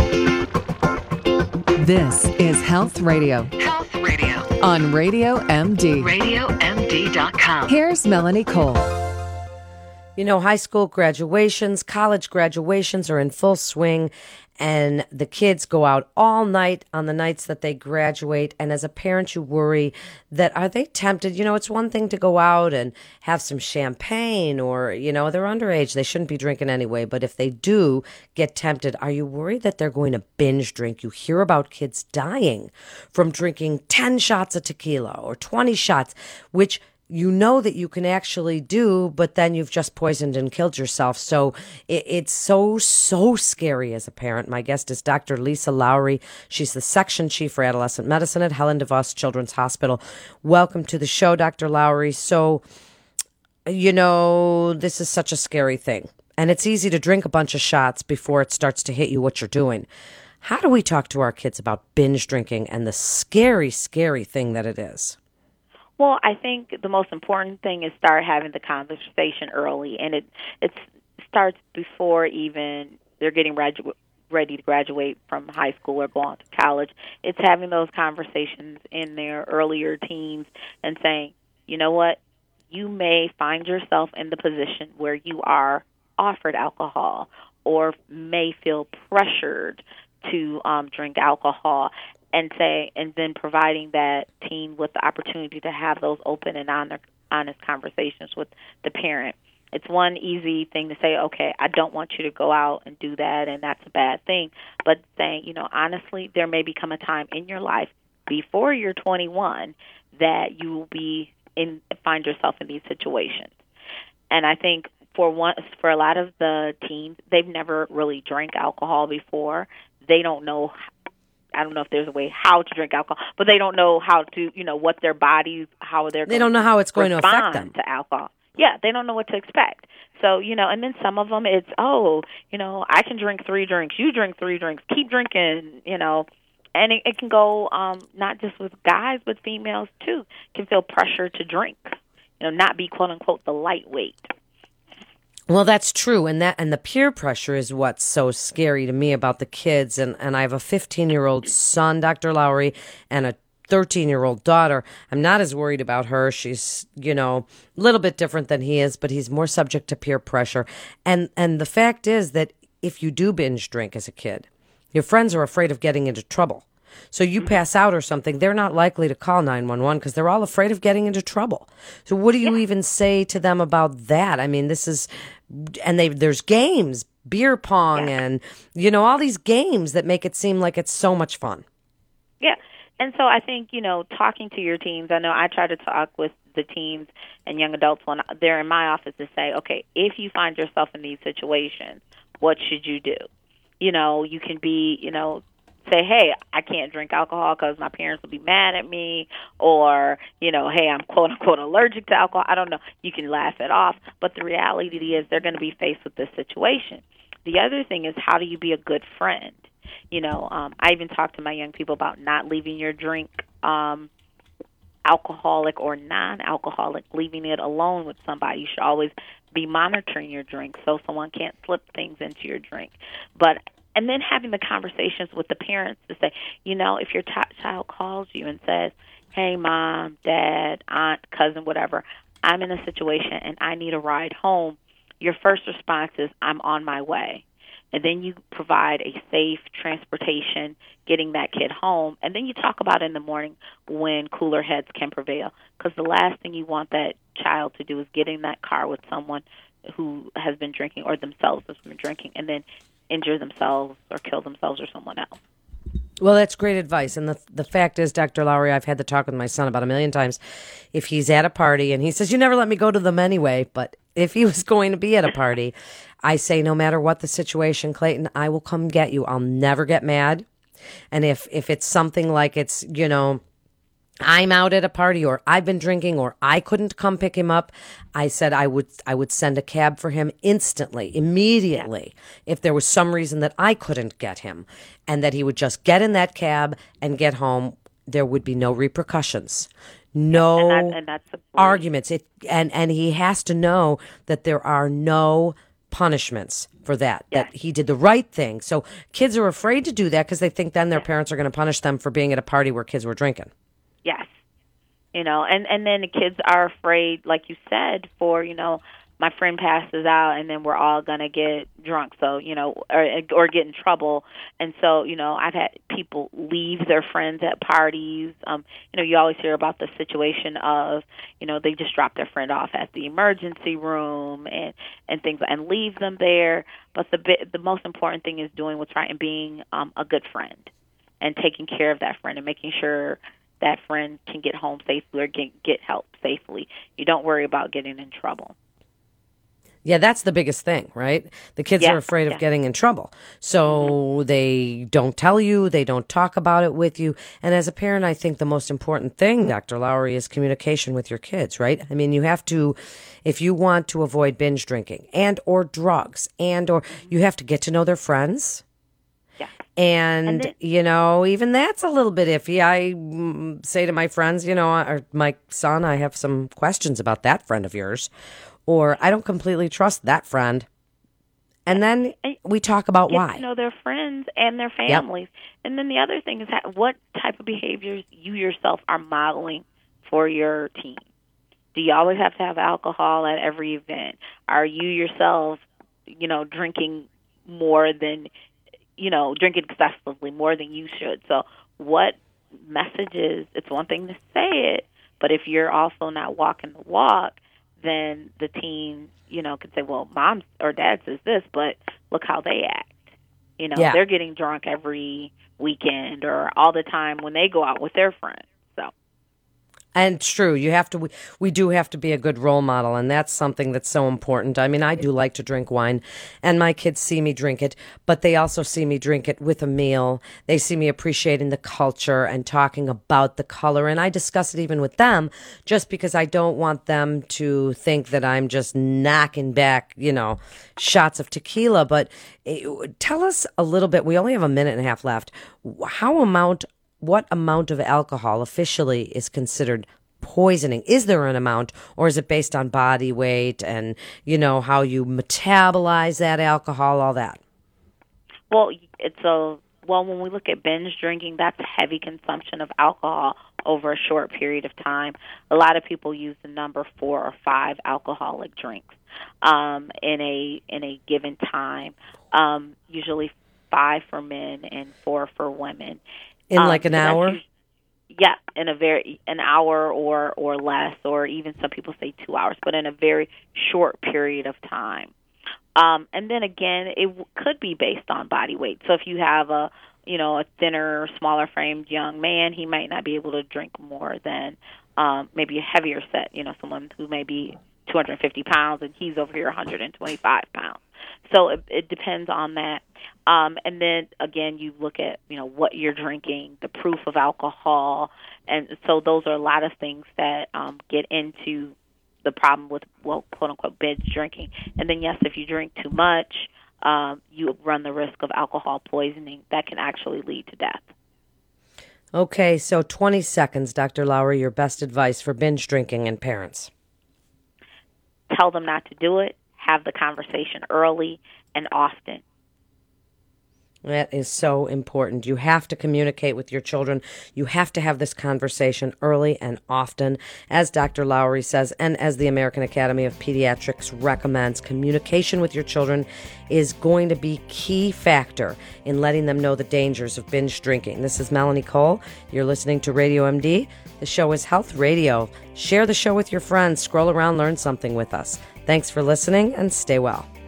This is Health Radio. Health Radio. On Radio MD. RadioMD.com. Here's Melanie Cole. You know, high school graduations, college graduations are in full swing, and the kids go out all night on the nights that they graduate. And as a parent, you worry that are they tempted? You know, it's one thing to go out and have some champagne or, you know, they're underage. They shouldn't be drinking anyway. But if they do get tempted, are you worried that they're going to binge drink? You hear about kids dying from drinking 10 shots of tequila or 20 shots, which you know that you can actually do, but then you've just poisoned and killed yourself. So it's so scary as a parent. My guest is Dr. Lisa Lowry. She's the section chief for adolescent medicine at Helen DeVos Children's Hospital. Welcome to the show, Dr. Lowry. So, you know, this is such a scary thing. And it's easy to drink a bunch of shots before it starts to hit you what you're doing. How do we talk to our kids about binge drinking and the scary, scary thing that it is? Well, I think the most important thing is start having the conversation early, and it starts before even they're getting ready to graduate from high school or go on to college. It's having those conversations in their earlier teens and saying, you know what, you may find yourself in the position where you are offered alcohol or may feel pressured to drink alcohol. And then providing that teen with the opportunity to have those open and honest conversations with the parent. It's one easy thing to say, okay, I don't want you to go out and do that, and that's a bad thing. But saying, you know, honestly, there may become a time in your life before you're 21 that you will find yourself in these situations. And I think for a lot of the teens, they've never really drank alcohol before. They don't know. I don't know if there's a way how to drink alcohol, but they don't know how to, you know, what their bodies, how they're going to They don't know how it's going to affect them. To alcohol. Yeah, they don't know what to expect. So, you know, and then some of them it's, oh, you know, I can drink 3 drinks, you drink 3 drinks, keep drinking, you know. And it can go not just with guys, but females too, can feel pressure to drink, you know, not be, quote unquote, the lightweight. Well, that's true, and the peer pressure is what's so scary to me about the kids. And I have a 15-year-old son, Dr. Lowry, and a 13-year-old daughter. I'm not as worried about her. She's, you know, a little bit different than he is, but he's more subject to peer pressure. And the fact is that if you do binge drink as a kid, your friends are afraid of getting into trouble. So you pass out or something, they're not likely to call 911 because they're all afraid of getting into trouble. So what do you even say to them about that? I mean, there's games, beer pong, and, you know, all these games that make it seem like it's so much fun. Yeah. And so I think, you know, talking to your teens, I know I try to talk with the teens and young adults when they're in my office to say, okay, if you find yourself in these situations, what should you do? You know, you can be, you know, say, hey, I can't drink alcohol because my parents will be mad at me, or, you know, hey, I'm quote unquote allergic to alcohol. I don't know. You can laugh it off, but the reality is they're going to be faced with this situation. The other thing is, how do you be a good friend? You know, I even talk to my young people about not leaving your drink alcoholic or non-alcoholic, leaving it alone with somebody. You should always be monitoring your drink so someone can't slip things into your drink. And then having the conversations with the parents to say, you know, if your child calls you and says, hey, mom, dad, aunt, cousin, whatever, I'm in a situation and I need a ride home, your first response is, I'm on my way. And then you provide a safe transportation, getting that kid home. And then you talk about in the morning when cooler heads can prevail. Because the last thing you want that child to do is get in that car with someone who has been drinking or themselves has been drinking and then injure themselves or kill themselves or someone else. Well, that's great advice. And the fact is, Dr. Lowry, I've had the talk with my son about 1,000,000 times. If he's at a party and he says, you never let me go to them anyway, but if he was going to be at a party, I say, no matter what the situation, Clayton, I will come get you. I'll never get mad. And if it's something like it's, you know, I'm out at a party or I've been drinking or I couldn't come pick him up, I said I would send a cab for him instantly, immediately, if there was some reason that I couldn't get him, and that he would just get in that cab and get home. There would be no repercussions, no and that's arguments. And he has to know that there are no punishments for that, Yes. that he did the right thing. So kids are afraid to do that because they think then their parents are going to punish them for being at a party where kids were drinking. Yes. And then the kids are afraid, like you said, for, my friend passes out and then we're all going to get drunk, so, or get in trouble. And so, I've had people leave their friends at parties. You always hear about the situation of, they just drop their friend off at the emergency room and things, and leave them there. But the most important thing is doing what's right and being a good friend and taking care of that friend and making sure that friend can get home safely or get help safely. You don't worry about getting in trouble. Yeah, that's the biggest thing, right? The kids are afraid of getting in trouble. So they don't tell you, they don't talk about it with you. And as a parent, I think the most important thing, Dr. Lowry, is communication with your kids, right? I mean, you have to, if you want to avoid binge drinking and or drugs or you have to get to know their friends. Yeah. And then, even that's a little bit iffy. I say to my friends, or my son, I have some questions about that friend of yours. Or I don't completely trust that friend. And then we talk about why. Get to know their friends and their families. Yep. And then the other thing is what type of behaviors you yourself are modeling for your team. Do you always have to have alcohol at every event? Are you yourself, drinking more than, drinking excessively, more than you should? So what messages, it's one thing to say it, but if you're also not walking the walk, then the teen, could say, well, mom or dad says this, but look how they act. They're getting drunk every weekend or all the time when they go out with their friends. So, and it's true. We do have to be a good role model, and that's something that's so important. I mean, I do like to drink wine, and my kids see me drink it, but they also see me drink it with a meal. They see me appreciating the culture and talking about the color, and I discuss it even with them, just because I don't want them to think that I'm just knocking back, shots of tequila. But tell us a little bit. We only have a minute and a half left. What amount of alcohol officially is considered poisoning? Is there an amount, or is it based on body weight and, how you metabolize that alcohol, all that? Well, when we look at binge drinking, that's heavy consumption of alcohol over a short period of time. A lot of people use the number 4 or 5 alcoholic drinks in a given time, usually 5 for men and 4 for women. In like an hour? Yeah, in an hour or less, or even some people say 2 hours, but in a very short period of time. And then again, it could be based on body weight. So if you have a thinner, smaller framed young man, he might not be able to drink more than maybe a heavier set, someone who may be 250 pounds and he's over here 125 pounds. So it depends on that. And then, again, you look at, what you're drinking, the proof of alcohol. And so those are a lot of things that get into the problem with, quote-unquote, binge drinking. And then, yes, if you drink too much, you run the risk of alcohol poisoning that can actually lead to death. Okay, so 20 seconds, Dr. Lowry, your best advice for binge drinking and parents. Tell them not to do it. Have the conversation early and often. That is so important. You have to communicate with your children. You have to have this conversation early and often. As Dr. Lowry says, and as the American Academy of Pediatrics recommends, communication with your children is going to be a key factor in letting them know the dangers of binge drinking. This is Melanie Cole. You're listening to Radio MD. The show is Health Radio. Share the show with your friends. Scroll around, learn something with us. Thanks for listening, and stay well.